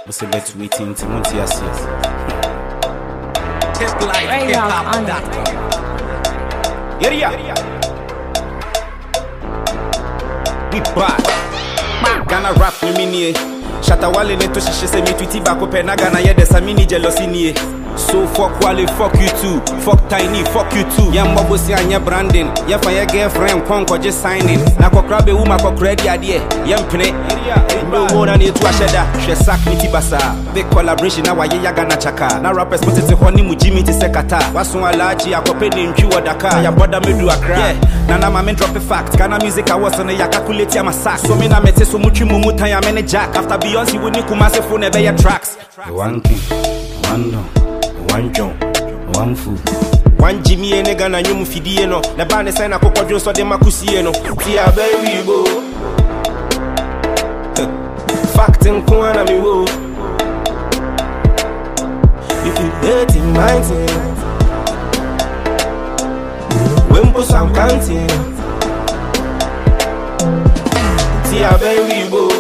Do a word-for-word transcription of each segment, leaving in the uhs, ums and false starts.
Você bet tweeting to Montiasi. Hip life, hip hop doctor. Yeah, yeah. We back. Ghana rap me mini. Shatawale neto shishe se mi tweety back up na Ghana ye desa mini jealousy ni. So fuck Wale, fuck you too. Fuck Tiny, fuck you too. Yam bobo si anya branding. Ya fa your girlfriend konko just signing. Na kokra be uma kokra di ade. Yam pene. No more than to asheda. She sack niti basa. Big collaboration na waye ya Ghana chaka. Na rappers put it honey mu Jimmy ti sekata. Waso alaji akope ni ntwi wadaka. Ya boda me do akra. Yeah. Na na ma men drop a fact. Ghana music awards on ya calculate ya masak. So me na mete so mutwi mumu tan ya mene jack. After Beyonce we ni kumase phone e be ya tracks. One king, one down. One John, one food. One Jimmy and Ghana, you mufidi no. The band is saying a cocoa juice or the macusi no. Tia baby bo. Fact in Kwana mi wo. If you dirty minding, Wimpo Sam County. Tia baby bo.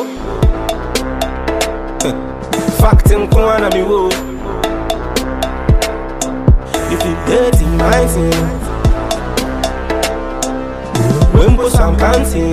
Fact in Kwana mi wo. If you dirty minding, Wimpo Sam County.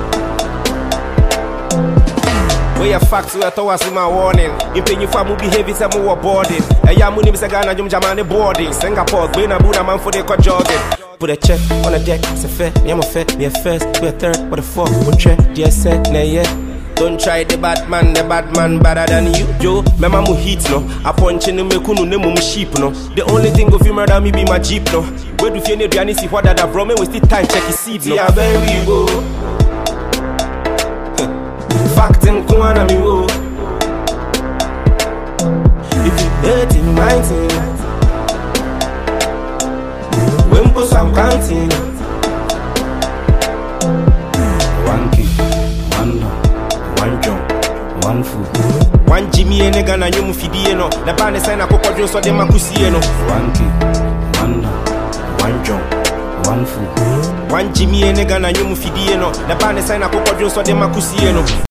Where your facts were towards my warning. In paying you for my behavior, some more boarding. A young money is a Ghana Jum Jamani boarding. Singapore, Green a Buddha man for the cut jogging. Put a check on a deck, it's a fair, me I'm a fair, me a first, we a third, what the fuck, what check, dear said, nay, yeah. Don't try the bad man, the bad man better than you. Yo, my mama hit no. I punch in the mekunu ne mum sheep no. The only thing of you murder me be my jeep no. Where do you need to see what that bro me we still time check his seed no. Yeah, baby go. Fact in Kwana mi wo. If you dirty minding, Wimpo Sam County. One king, one down. One John, one food. One Jimmy and Ghana, you mufidi no. The band is saying a cocoa juice or the macusi no. One king, one down. One John, one food. One Jimmy and Ghana, you mufidi no. The band is saying a cocoa juice or the macusi no.